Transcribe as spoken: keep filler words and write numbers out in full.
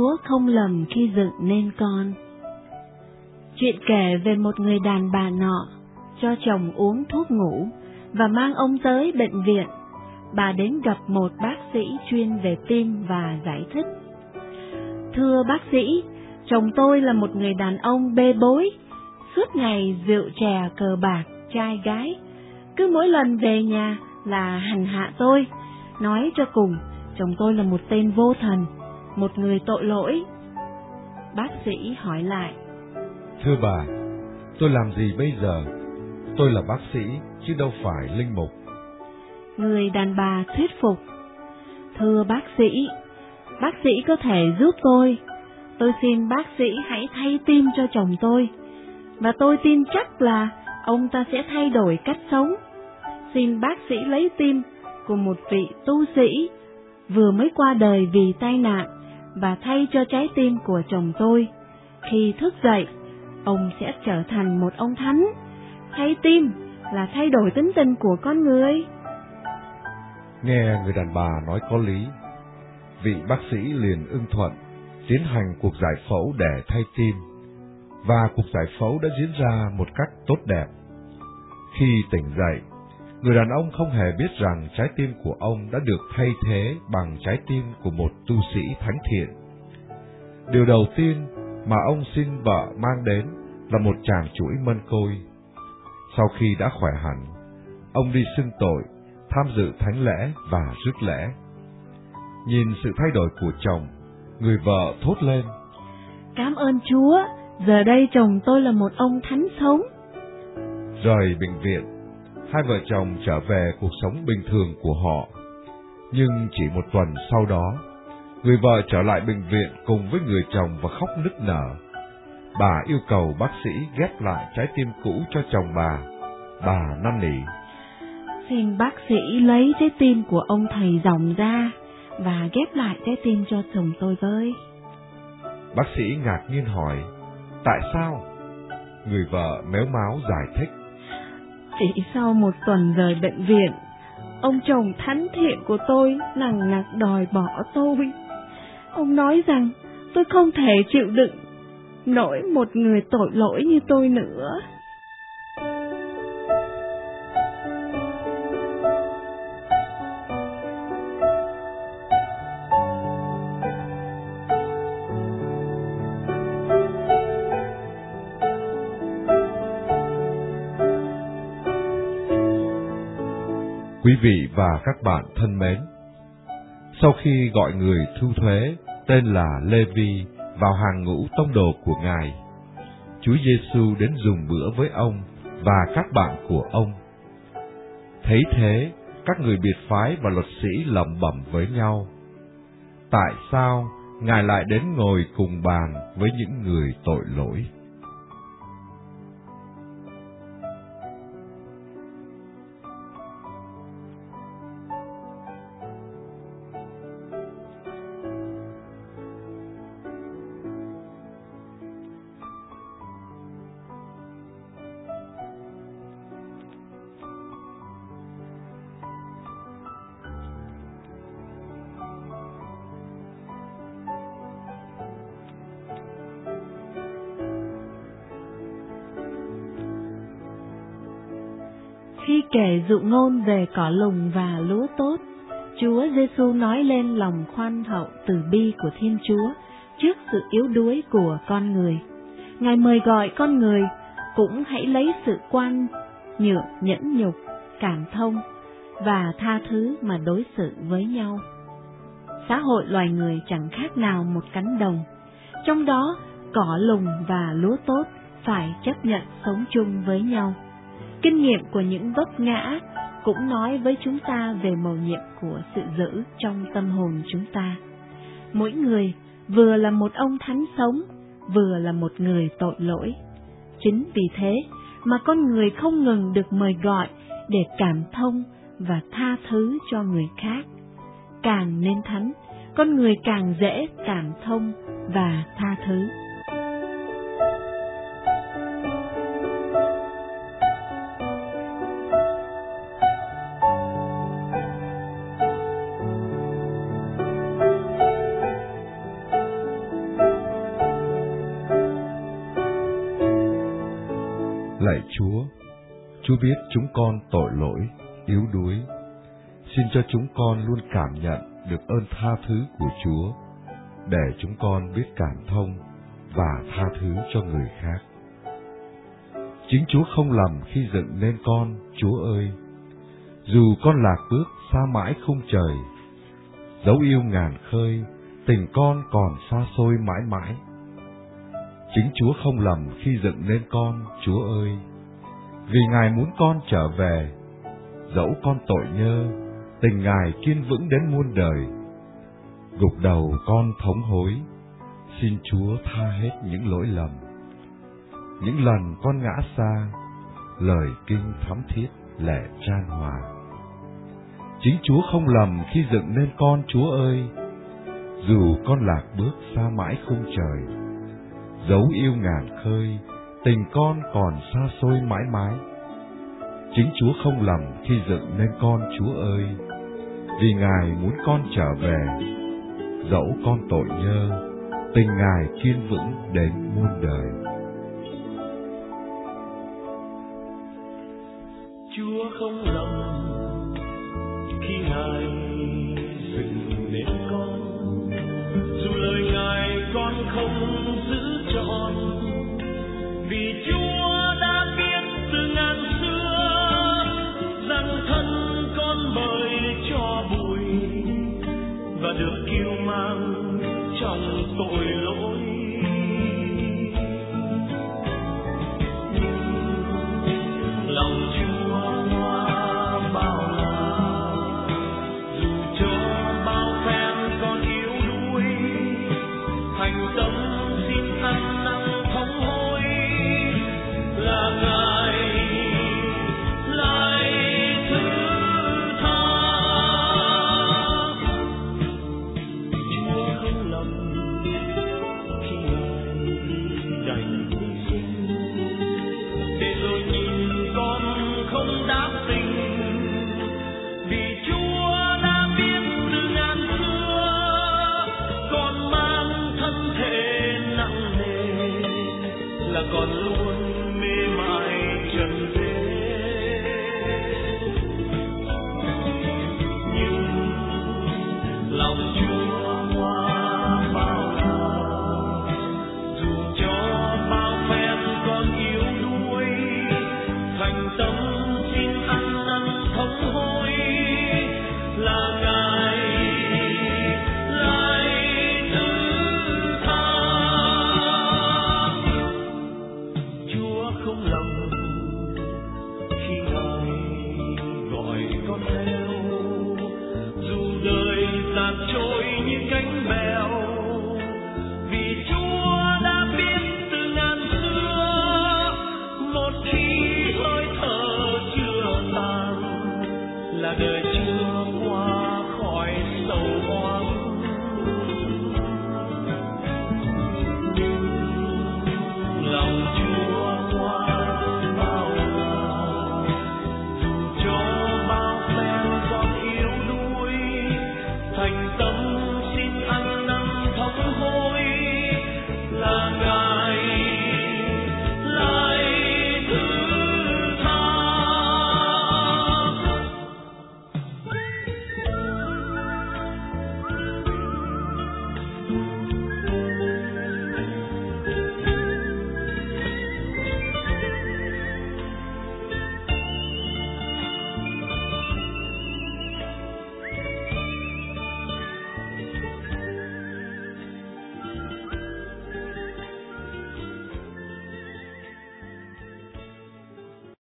Chúa không lầm khi dựng nên con. Chuyện kể về một người đàn bà nọ cho chồng uống thuốc ngủ và mang ông tới bệnh viện. Bà đến gặp một bác sĩ chuyên về tim và giải thích: "Thưa bác sĩ, chồng tôi là một người đàn ông bê bối, suốt ngày rượu chè cờ bạc, trai gái, cứ mỗi lần về nhà là hành hạ tôi. Nói cho cùng, chồng tôi là một tên vô thần, một người tội lỗi." Bác sĩ hỏi lại: "Thưa bà, tôi làm gì bây giờ? Tôi là bác sĩ chứ đâu phải linh mục." Người đàn bà thuyết phục: "Thưa bác sĩ, bác sĩ có thể giúp tôi. Tôi xin bác sĩ hãy thay tim cho chồng tôi, và tôi tin chắc là ông ta sẽ thay đổi cách sống. Xin bác sĩ lấy tim của một vị tu sĩ vừa mới qua đời vì tai nạn và thay cho trái tim của chồng tôi. Khi thức dậy, ông sẽ trở thành một ông thánh. Thay tim là thay đổi tính tình của con người." Nghe người đàn bà nói có lý, vị bác sĩ liền ưng thuận, tiến hành cuộc giải phẫu để thay tim, và cuộc giải phẫu đã diễn ra một cách tốt đẹp. Khi tỉnh dậy, người đàn ông không hề biết rằng trái tim của ông đã được thay thế bằng trái tim của một tu sĩ thánh thiện. Điều đầu tiên mà ông xin vợ mang đến là một tràng chuỗi mân côi. Sau khi đã khỏe hẳn, ông đi xưng tội, tham dự thánh lễ và rước lễ. Nhìn sự thay đổi của chồng, người vợ thốt lên: "Cảm ơn Chúa, giờ đây chồng tôi là một ông thánh sống." Rời bệnh viện, hai vợ chồng trở về cuộc sống bình thường của họ. Nhưng chỉ một tuần sau đó, người vợ trở lại bệnh viện cùng với người chồng và khóc nức nở. Bà yêu cầu bác sĩ ghép lại trái tim cũ cho chồng bà. Bà năn nỉ: "Xin bác sĩ lấy trái tim của ông thầy Dòng ra và ghép lại trái tim cho chồng tôi với." Bác sĩ ngạc nhiên hỏi: "Tại sao?" Người vợ mếu máo giải thích: "Chỉ sau một tuần rời bệnh viện, ông chồng thánh thiện của tôi nằng nặc đòi bỏ tôi. Ông nói rằng tôi không thể chịu đựng nổi một người tội lỗi như tôi nữa." Quý vị và các bạn thân mến, sau khi gọi người thu thuế tên là Lê-vi vào hàng ngũ tông đồ của Ngài, Chúa Giêsu đến dùng bữa với ông và các bạn của ông. Thấy thế, các người biệt phái và luật sĩ lẩm bẩm với nhau: "Tại sao Ngài lại đến ngồi cùng bàn với những người tội lỗi?" Khi kể dụ ngôn về cỏ lùng và lúa tốt, Chúa Giêsu nói lên lòng khoan hậu từ bi của Thiên Chúa trước sự yếu đuối của con người. Ngài mời gọi con người cũng hãy lấy sự quan nhượng, nhẫn nhục, cảm thông và tha thứ mà đối xử với nhau. Xã hội loài người chẳng khác nào một cánh đồng, trong đó cỏ lùng và lúa tốt phải chấp nhận sống chung với nhau. Kinh nghiệm của những vấp ngã cũng nói với chúng ta về mầu nhiệm của sự dữ trong tâm hồn chúng ta. Mỗi người vừa là một ông thánh sống, vừa là một người tội lỗi. Chính vì thế mà con người không ngừng được mời gọi để cảm thông và tha thứ cho người khác. Càng nên thánh, con người càng dễ cảm thông và tha thứ. Lạy Chúa, Chúa biết chúng con tội lỗi, yếu đuối. Xin cho chúng con luôn cảm nhận được ơn tha thứ của Chúa, để chúng con biết cảm thông và tha thứ cho người khác. Chính Chúa không lầm khi dựng nên con, Chúa ơi. Dù con lạc bước xa mãi khung trời, dấu yêu ngàn khơi, tình con còn xa xôi mãi mãi. Chính Chúa không lầm khi dựng nên con, Chúa ơi. Vì Ngài muốn con trở về, dẫu con tội nhơ, tình Ngài kiên vững đến muôn đời. Gục đầu con thống hối, xin Chúa tha hết những lỗi lầm. Những lần con ngã xa, lời kinh thắm thiết lẽ chan hòa. Chính Chúa không lầm khi dựng nên con, Chúa ơi. Dù con lạc bước xa mãi khung trời, dấu yêu ngàn khơi, tình con còn xa xôi mãi mãi. Chính Chúa không lầm khi dựng nên con, Chúa ơi. Vì Ngài muốn con trở về, dẫu con tội nhơ, tình Ngài kiên vững đến muôn đời. Chúa không lầm khi Ngài dựng nên con, dù lời Ngài con không giữ trọn, vì Chúa đã biết từ ngàn xưa rằng thân con bởi cho bụi và được kiêu mang trong tội lỗi. Lòng Chúa hoa bao la, dù cho bao phen con yếu đuối, thành tâm xin ăn năn thống hối, là Ngài lại thứ tha. Chúa không lầm khi Ngài đành hy sinh, để rồi nhìn con không đáp tình, vì Chúa đã biết từ ngàn xưa con mang thân thể nặng nề, là còn luôn mê mải trần thế. Nhưng lòng Chúa hoa bao la, dù cho bao phen con yếu đuối, thành tâm xin ăn năn thống hối, là Ngài lại thứ tha. Chúa không lầm